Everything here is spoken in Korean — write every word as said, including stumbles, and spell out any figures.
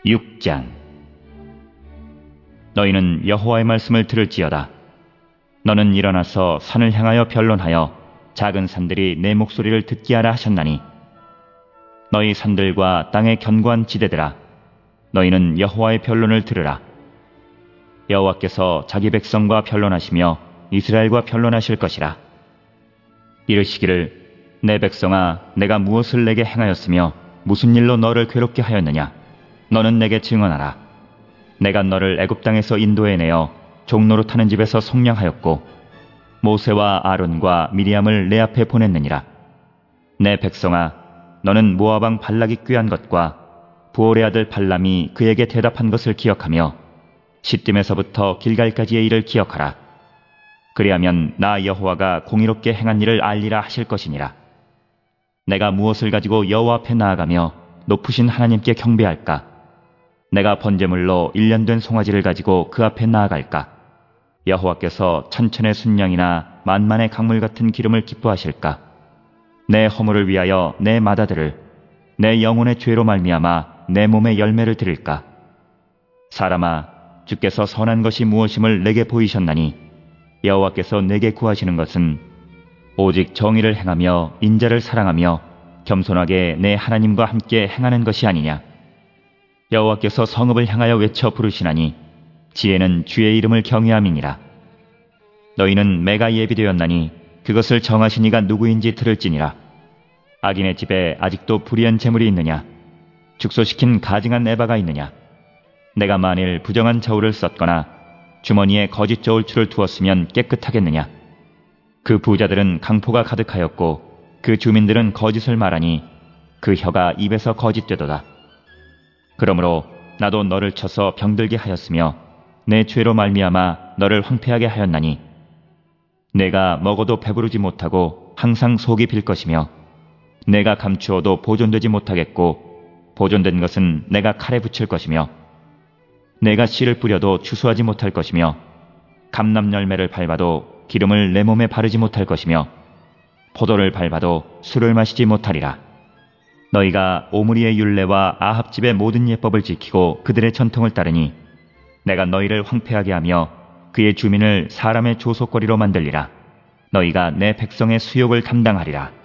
육 장. 너희는 여호와의 말씀을 들을지어다. 너는 일어나서 산을 향하여 변론하여 작은 산들이 내 목소리를 듣게 하라 하셨나니, 너희 산들과 땅의 견고한 지대들아, 너희는 여호와의 변론을 들으라. 여호와께서 자기 백성과 변론하시며 이스라엘과 변론하실 것이라. 이르시기를, 내 백성아, 내가 무엇을 내게 행하였으며 무슨 일로 너를 괴롭게 하였느냐? 너는 내게 증언하라. 내가 너를 애굽 땅에서 인도해내어 종로로 타는 집에서 속량하였고 모세와 아론과 미리암을 내 앞에 보냈느니라. 내 백성아, 너는 모압 왕 발락이 꾀한 것과 부올의 아들 발람이 그에게 대답한 것을 기억하며 시딤에서부터 길갈까지의 일을 기억하라. 그리하면 나 여호와가 공의롭게 행한 일을 알리라 하실 것이니라. 내가 무엇을 가지고 여호와 앞에 나아가며 높으신 하나님께 경배할까? 내가 번제물로 일년된 송아지를 가지고 그 앞에 나아갈까? 여호와께서 천천의 순양이나 만만의 강물 같은 기름을 기뻐하실까? 내 허물을 위하여 내 마다들을, 내 영혼의 죄로 말미암아 내 몸의 열매를 드릴까? 사람아, 주께서 선한 것이 무엇임을 내게 보이셨나니, 여호와께서 내게 구하시는 것은 오직 정의를 행하며 인자를 사랑하며 겸손하게 내 하나님과 함께 행하는 것이 아니냐? 여호와께서 성읍을 향하여 외쳐 부르시나니 지혜는 주의 이름을 경외함이니라. 너희는 매가 예비되었나니 그것을 정하신 이가 누구인지 들을지니라. 악인의 집에 아직도 불의한 재물이 있느냐? 축소시킨 가증한 에바가 있느냐? 내가 만일 부정한 저울을 썼거나 주머니에 거짓 저울추를 두었으면 깨끗하겠느냐? 그 부자들은 강포가 가득하였고 그 주민들은 거짓을 말하니 그 혀가 입에서 거짓되도다. 그러므로 나도 너를 쳐서 병들게 하였으며 내 죄로 말미암아 너를 황폐하게 하였나니, 내가 먹어도 배부르지 못하고 항상 속이 빌 것이며 내가 감추어도 보존되지 못하겠고 보존된 것은 내가 칼에 붙일 것이며 내가 씨를 뿌려도 추수하지 못할 것이며 감람 열매를 밟아도 기름을 내 몸에 바르지 못할 것이며 포도를 밟아도 술을 마시지 못하리라. 너희가 오므리의 율례와 아합 집의 모든 예법을 지키고 그들의 전통을 따르니 내가 너희를 황폐하게 하며 그의 주민을 사람의 조속거리로 만들리라. 너희가 내 백성의 수욕을 담당하리라.